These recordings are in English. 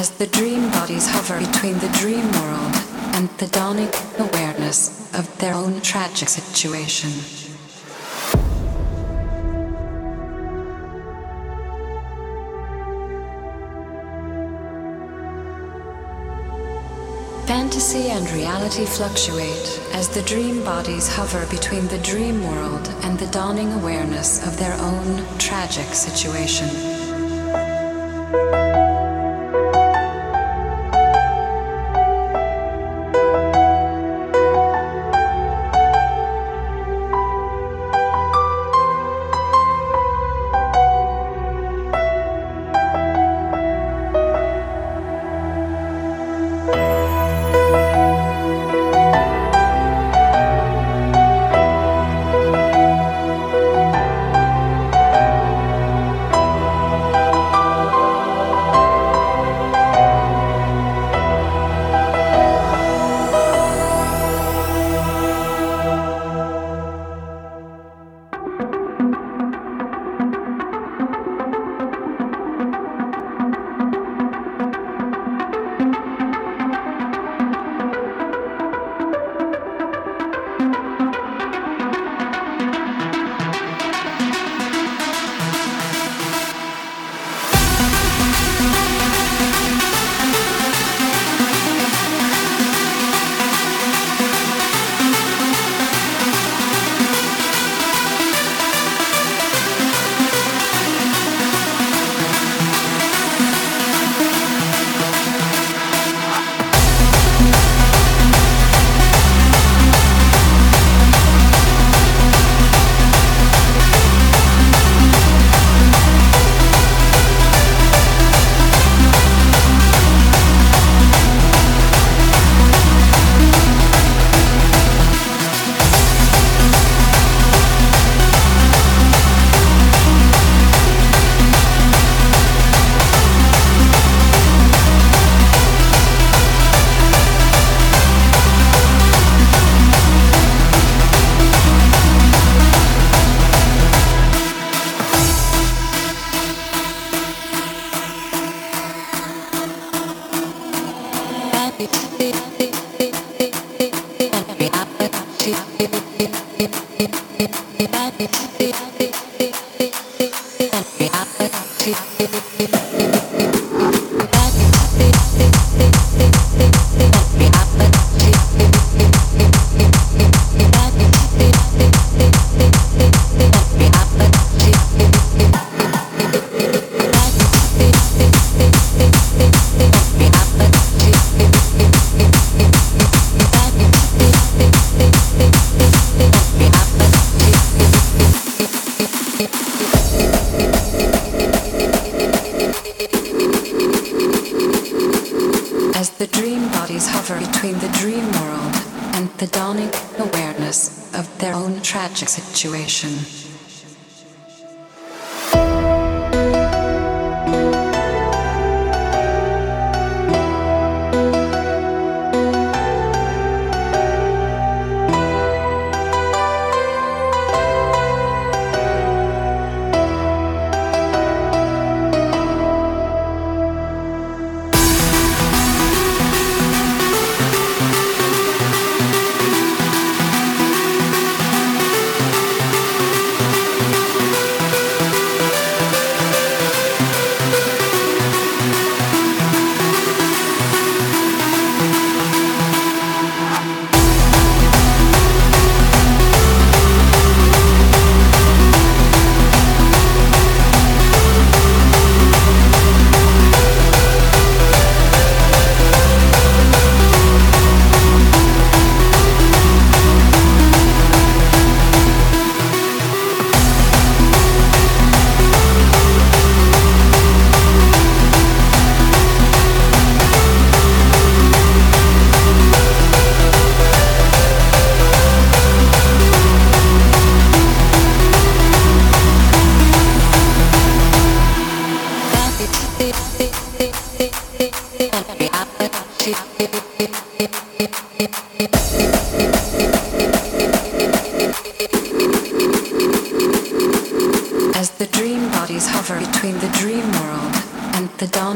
As the dream bodies hover between the dream world and the dawning awareness of their own tragic situation. Fantasy and reality fluctuate as the dream bodies hover between the dream world and the dawning awareness of their own tragic situation. As the dream bodies hover between the dream world and the dawning awareness of their own tragic situation.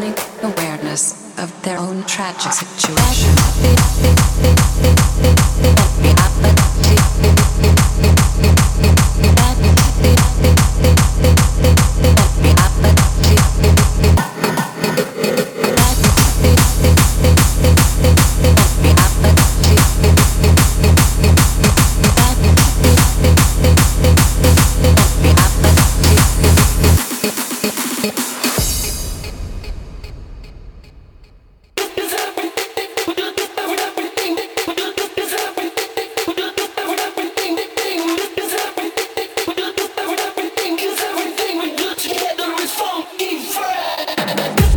dawning awareness of their own tragic situation.